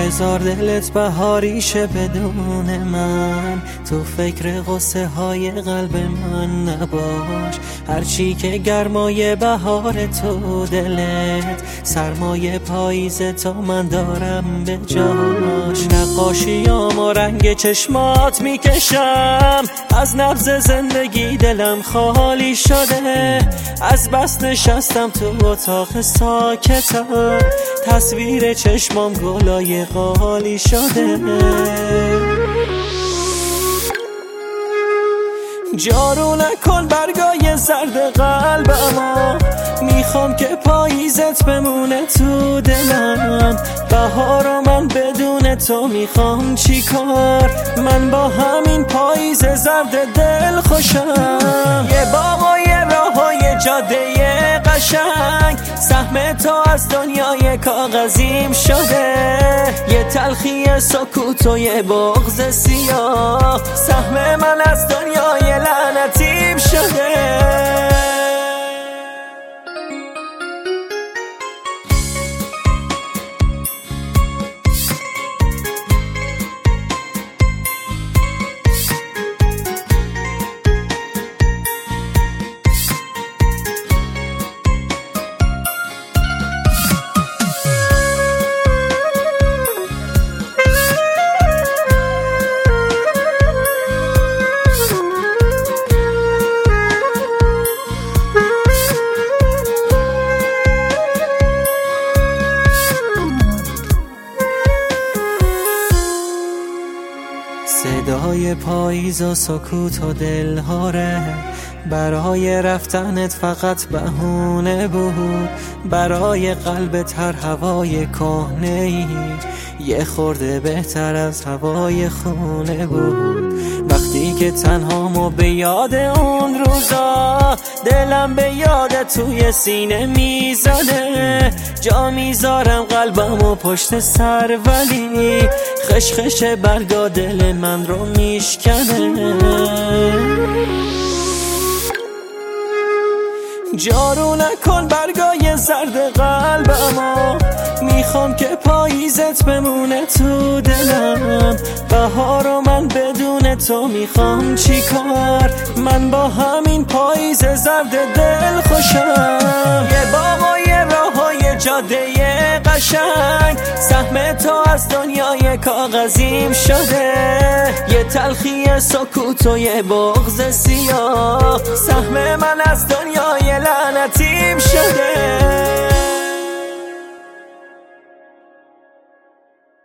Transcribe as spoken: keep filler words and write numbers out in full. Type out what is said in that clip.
بذار دلت بهاریشه بدون من، تو فکر قصه های قلب من نباش. هرچی که گرمای بهار تو دلت، سرمای پاییز تا من دارم به جاش. نقاشیام و رنگ چشمات میکشم، از نبض زندگی دلم خالی شده. از بس نشستم تو اتاق ساکتم، تصویر چشمام گلای قالی شده. جارو نکن برگای زرد قلبمو، میخوام که پاییزت بمونه تو دلم. بهارو من بدون تو میخوام چی کار، من با همین پاییز زرد دل خوشم. یه باغ و یه راه و یه جاده قشنگ، سهم تو از دنیای کاغذیم شده. یه تلخی سکوت و یه بغض سیاه، سهم من از دنیای لعنتیم شده. صدای پاییز و سکوت و دلهاره، برای رفتنت فقط بهونه بود. برای قلبت هر هوای کهنه‌ای یه خورده بهتر از هوای خونه بود. وقتی که تنهامو به یاد اون روزا، دلم به یاد توی سینه میزنه. جا میذارم قلبمو پشت سر، ولی خشخش برگا دل من رو میشکنه. جارو نکن برگای زرد قلبمو، میخوام که پاییزت بمونه تو دلم. بهارو من بدون تو میخوام چی کار، من با همین پاییز زرد دل خوشم. یه باغ و یه راه و یه جاده قشنگ، سهم تو از دنیای کاغذیم شده. یه تلخی سکوت و یه بغض سیاه، سهم من از دنیای لعنتیم شده.